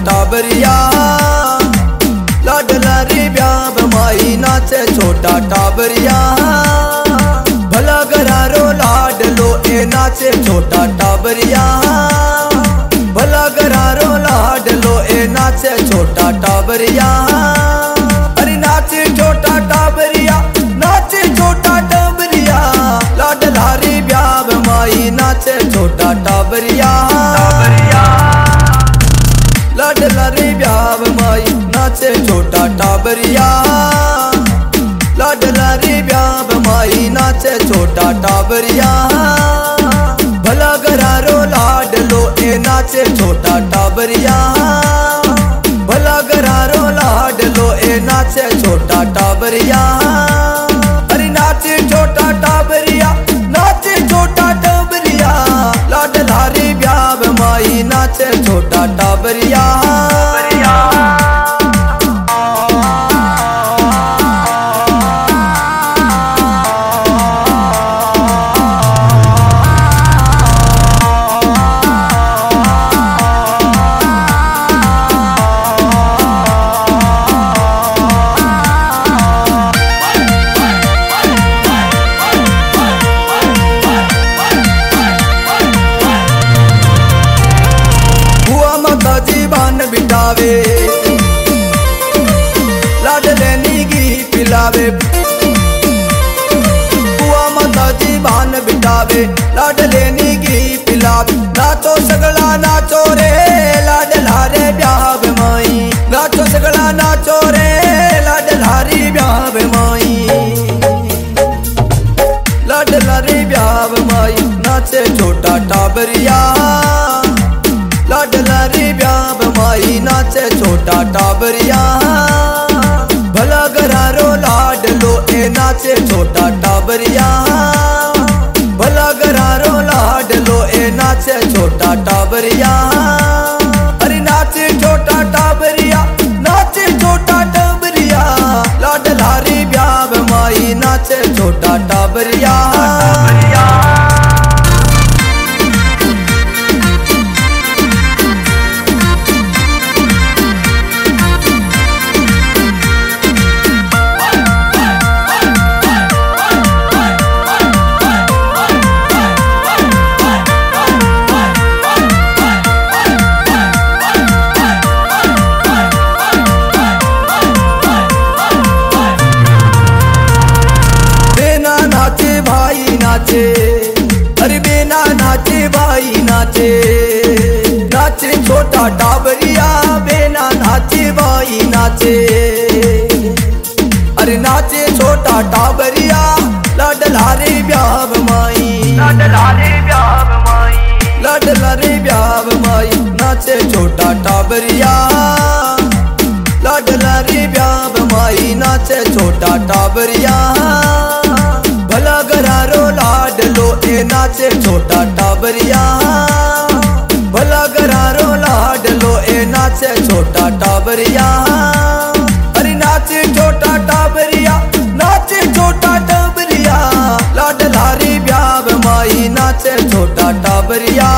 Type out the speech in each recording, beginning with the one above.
टाबरिया लाडला रे ब्याह माई नाचे छोटा टाबरिया भला गरारो लाडलो ए नाचे छोटा टाबरिया भला गरारो लाडलो ए नाचे छोटा टाबरिया अरे नाचे छोटा टाबरिया नाचे छोटा टाबरिया लाडला रे ब्याह माई नाचे छोटा टाबरिया लाडला रे ब्याह माई नाचे छोटा टाबरिया लाडला रे ब्याह माई नाचे छोटा टाबरिया भला गरारो लाडलो ए नाचे छोटा टाबरिया भला गरारो लाडलो ए नाचे छोटा टाबरिया अरे नाचे छोटा टाबरिया नाचे छोटा टाबरिया लाडला रे ब्याह माई नाचे छोटा टाबरिया बिठावे लाडले नीगी पिलावे बुआ माता जी भान बिठावे लाडले नीगी पिलावे नाचो सगळा नाचो रे लाडला रे ब्याह माई नाचो सगळा नाचो रे लाडला रे ब्याह माई लाडला रे ब्याह माई नाचे छोटा टाबरिया लाडला रे ब्याह माई नाचे छोटा टाबरिया भला गरारो लाडलो ए नाचे छोटा टाबरिया भला गरारो लाडलो ए नाचे छोटा टाबरिया अरे नाचे छोटा टाबरिया नाचे छोटा टाबरिया लाडला रे ब्याह माई नाचे छोटा टाबरिया नाचे अरे बेना नाचे भाई नाचे नाचे छोटा टाबरिया बेना नाचे भाई नाचे अरे नाचे छोटा टाबरिया लाडला रे ब्याह माई लाडला रे ब्याह माई लाडला रे ब्याह माई नाचे छोटा टाबरिया लाडला रे ब्याह माई नाचे छोटा टाबरिया भला गरारो लाडलो ए नाचे छोटा टाबरिया भला गरारो लाडलो ए नाचे छोटा टाबरिया अरे नाचे छोटा टाबरिया नाचे छोटा टाबरिया लाडला रे ब्याह माई नाचे छोटा टाबरिया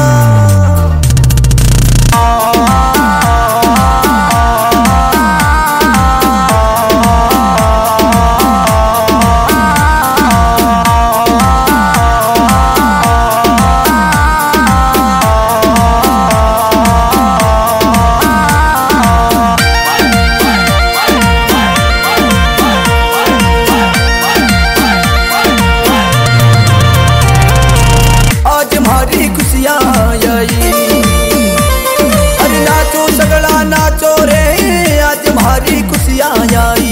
अरे नाचो सगळा नाचो रे आज भारी खुशियां आई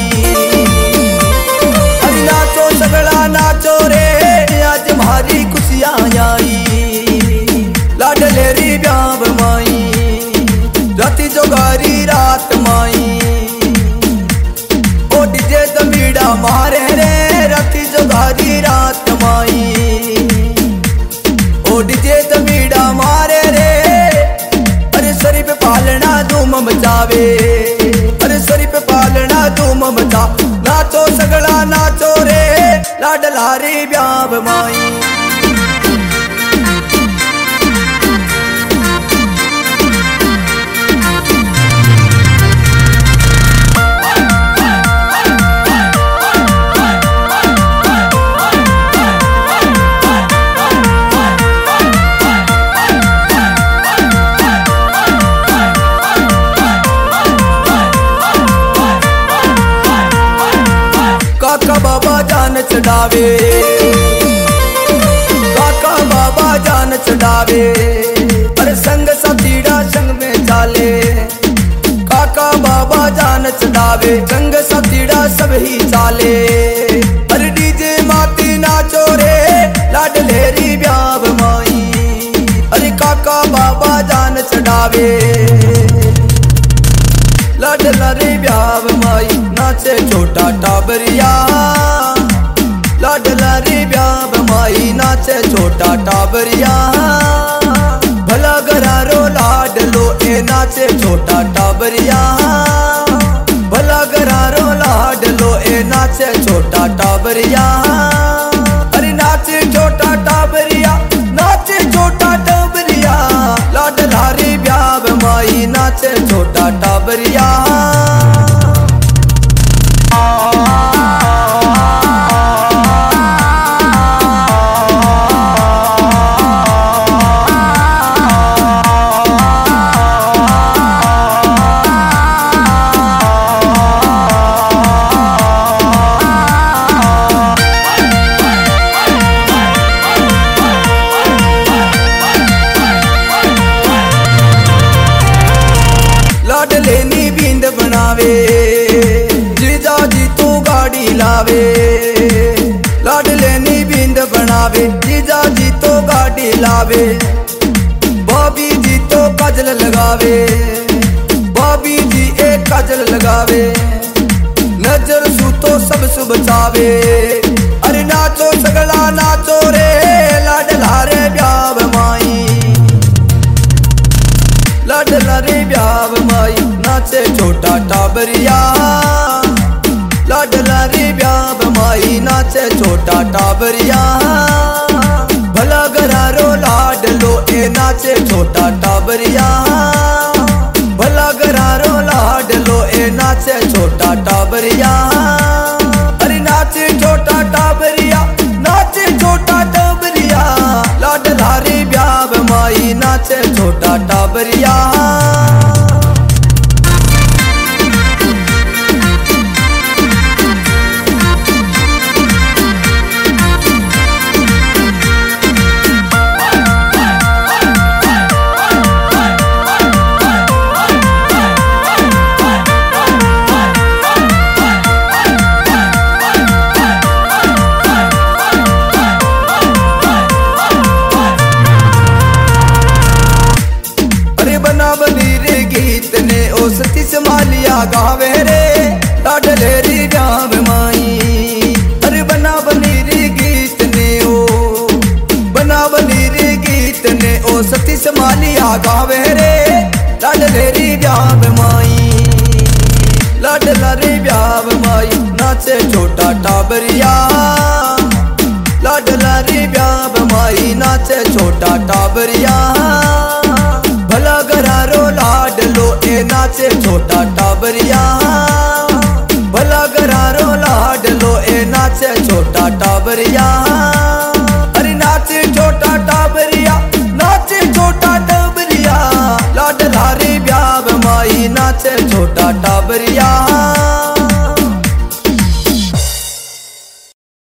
अरे नाचो सगळा नाचो रे आज भारी खुशियां आई लाडले रे ब्याह माई राती जोगारी रात माई ओ डीजे तमीड़ा मारे रे राती जोगारी रात माई ओ डीजे तमीड़ा मारे रे अरे सरी पे पालना धूम मचावे अरे सरी पे पालना धूम मचा नाचो सगळा नाचो रे लाडला रे ब्याह माई चढ़ावे, काका बाबा जान चढ़ावे। अरे संग साथीड़ा संग में चाले, काका बाबा जान चढ़ावे, संग साथीड़ा सब ही चाले। अरे डीजे माती नाचो रे लाडलेरी ब्याव माई, अरे काका बाबा जान चढ़ावे। लाडला रे ब्याव माई नाचे छोटा टाबरिया, लाडला रे ब्याव माई नाचे छोटा टाबरिया। भला गरारो लाडलो ए नाचे छोटा टाबरिया, भला गरारो लाडलो ए नाचे छोटा टाबरिया। अरे नाचे छोटा टाबरिया, नाचे छोटा टाबरिया, लाडला रे ब्याव माई नाचे छोटा टाबरिया। लाडलेनी बींद बनावे, जीजा जी तू गाड़ी लावे। लाडलेनी बींद बनावे, जीजा जी तो गाड़ी लावे। भाभी जी तो काजल लगावे, भाभी जी एक काजल लगावे। नजर सू तो सब शुभ चावे। अरे नाचो सगला नाचो रे लाडला रे ब्याव माई, लाडला रे ब्याव माई नाचे छोटा टाबरिया, लाडला रे ब्याव माई नाचे छोटा टाबरिया। भला गरारो लाडलो ए नाचे छोटा टाबरिया, भला गरारो लाडलो ए नाचे छोटा टाबरिया। अरे नाचे छोटा टाबरिया, नाचे छोटा टाबरिया, लाडला रे ब्याव माई नाचे छोटा टाबरिया। बनावली रे गीत ने ओ सतीश मालिया गावे रे लाडलेरी ब्याव माई। अरे बनावली रे गीत ने ओ, बनावली रे गीत ने ओ सतीश मालिया गावे रे लाडलेरी ब्याव माई। लाडला रे ब्याव माई नाचे छोटा टाबरिया, लाडला रे ब्याव माई नाचे छोटा टाबरिया। भला गरारो लाडलो ए नाचे छोटा टाबरिया, भला गरारो लाडलो ए नाचे छोटा टाबरिया। अरे नाचे छोटा टाबरिया, नाचे छोटा टाबरिया, लाडला रे ब्याव माई नाचे छोटा टाबरिया।